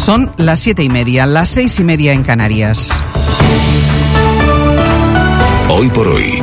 Son las 7:30, las 6:30 en Canarias. Hoy por hoy,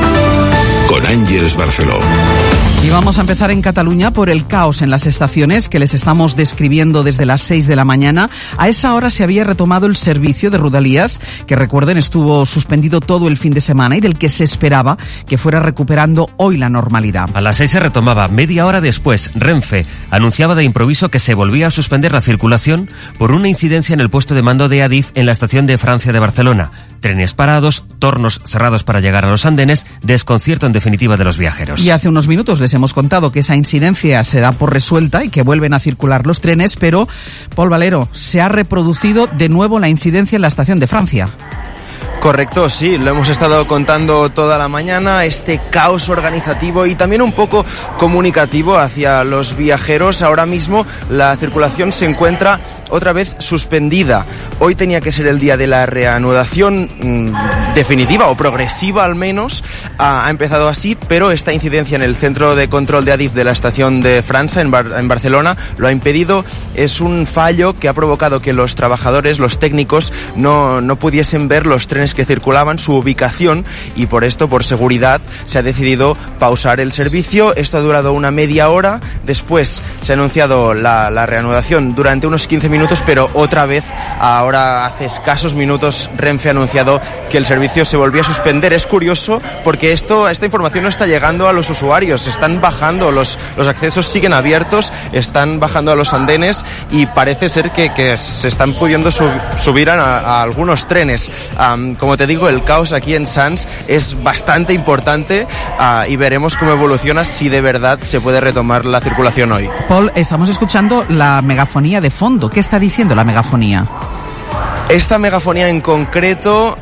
con Ángeles Barceló. Y vamos a empezar en Cataluña por el caos en las estaciones que les estamos describiendo desde las 6 de la mañana. A esa hora se había retomado el servicio de Rodalies, que recuerden estuvo suspendido todo el fin de semana y del que se esperaba que fuera recuperando hoy la normalidad. A las 6 se retomaba. Media hora después, Renfe anunciaba de improviso que se volvía a suspender la circulación por una incidencia en el puesto de mando de Adif en la estación de Francia de Barcelona. Trenes parados, tornos cerrados para llegar a los andenes, desconcierto en definitiva de los viajeros. Y hace unos minutos les hemos contado que esa incidencia se da por resuelta y que vuelven a circular los trenes, pero, Pol Valero, se ha reproducido de nuevo la incidencia en la estación de Francia. Correcto, sí, lo hemos estado contando toda la mañana, este caos organizativo y también un poco comunicativo hacia los viajeros. Ahora mismo la circulación se encuentra otra vez suspendida. Hoy tenía que ser el día de la reanudación definitiva o progresiva al menos. Ha empezado así, pero esta incidencia en el centro de control de Adif de la estación de França en Barcelona lo ha impedido. Es un fallo que ha provocado que los trabajadores, los técnicos, no pudiesen ver los trenes que circulaban, su ubicación, y por esto, por seguridad, se ha decidido pausar el servicio. Esto ha durado una media hora. Después se ha anunciado la reanudación durante unos 15 minutos, pero otra vez, ahora hace escasos minutos, Renfe ha anunciado que el servicio se volvía a suspender. Es curioso porque esta información no está llegando a los usuarios. Están bajando, los accesos siguen abiertos, están bajando a los andenes y parece ser que se están pudiendo subir a algunos trenes. Como te digo, el caos aquí en Sants es bastante importante y veremos cómo evoluciona, si de verdad se puede retomar la circulación hoy. Paul, estamos escuchando la megafonía de fondo. ¿Qué está diciendo la megafonía? Esta megafonía en concreto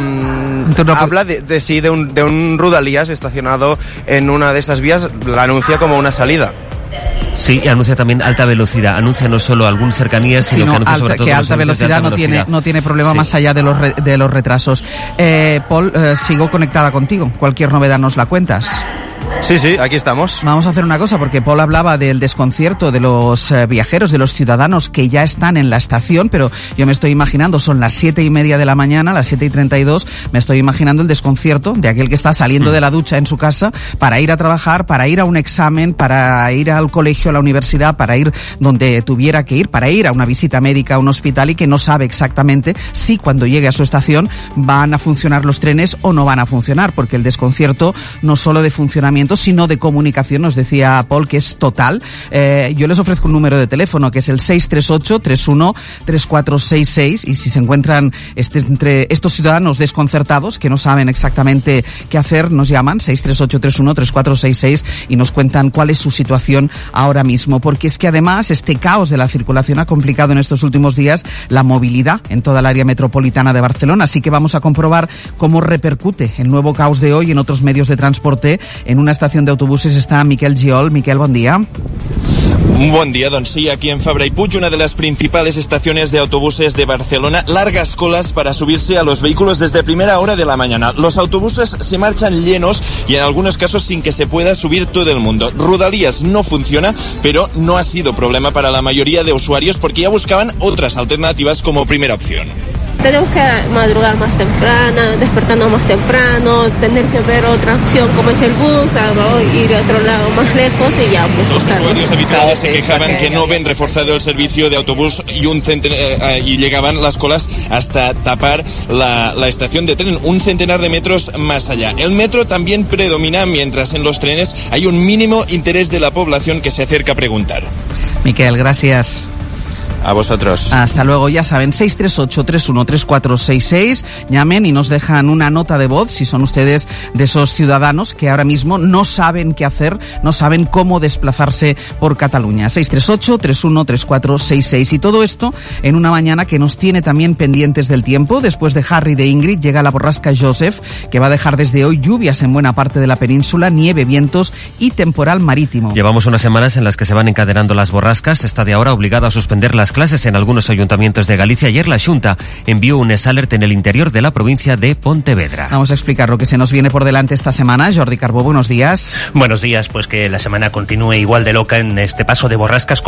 habla de un Rodalies estacionado en una de estas vías, la anuncia como una salida. Sí, y anuncia también alta velocidad. Anuncia no solo algún cercanías, sino que anuncia sobre todo que alta velocidad no tiene problema, sí, más allá de los retrasos. Paul, sigo conectada contigo. Cualquier novedad nos la cuentas. Sí, aquí estamos. Vamos a hacer una cosa, porque Paul hablaba del desconcierto de los viajeros, de los ciudadanos que ya están en la estación, pero yo me estoy imaginando, son las 7:30 de la mañana, las 7:32, me estoy imaginando el desconcierto de aquel que está saliendo de la ducha en su casa para ir a trabajar, para ir a un examen, para ir al colegio, a la universidad, para ir donde tuviera que ir, para ir a una visita médica, a un hospital, y que no sabe exactamente si cuando llegue a su estación van a funcionar los trenes o no van a funcionar, porque el desconcierto no solo de funcionamiento, sino de comunicación, nos decía Paul, que es total. Yo les ofrezco un número de teléfono que es el 638-31-3466, y si se encuentran entre estos ciudadanos desconcertados que no saben exactamente qué hacer, nos llaman 638-31-3466 y nos cuentan cuál es su situación ahora mismo, porque es que además este caos de la circulación ha complicado en estos últimos días la movilidad en toda el área metropolitana de Barcelona, así que vamos a comprobar cómo repercute el nuevo caos de hoy en otros medios de transporte. En una estación de autobuses está Miquel Giol. Miquel, buen día. Buen día, don sí, aquí en Fabra y Puig, una de las principales estaciones de autobuses de Barcelona, largas colas para subirse a los vehículos desde primera hora de la mañana. Los autobuses se marchan llenos y en algunos casos sin que se pueda subir todo el mundo. Rodalies no funciona, pero no ha sido problema para la mayoría de usuarios porque ya buscaban otras alternativas como primera opción. Tenemos que madrugar más temprano, despertarnos más temprano, tener que ver otra opción como es el bus, ir a otro lado más lejos y ya. Los usuarios habituales se quejaban que no ven reforzado el servicio de autobús y llegaban las colas hasta tapar la estación de tren, un centenar de metros más allá. El metro también predomina, mientras en los trenes hay un mínimo interés de la población que se acerca a preguntar. Miquel, gracias. A vosotros. Hasta luego, ya saben, 638-31-3466, llamen y nos dejan una nota de voz si son ustedes de esos ciudadanos que ahora mismo no saben qué hacer, no saben cómo desplazarse por Cataluña. 638-31-3466. Y todo esto en una mañana que nos tiene también pendientes del tiempo. Después de Harry y de Ingrid llega la borrasca Joseph, que va a dejar desde hoy lluvias en buena parte de la península, nieve, vientos y temporal marítimo. Llevamos unas semanas en las que se van encadenando las borrascas. Está de ahora obligado a suspender las clases en algunos ayuntamientos de Galicia. Ayer la Xunta envió un alert en el interior de la provincia de Pontevedra. Vamos a explicar lo que se nos viene por delante esta semana. Jordi Carbó, buenos días. Buenos días, pues que la semana continúe igual de loca en este paso de borrascas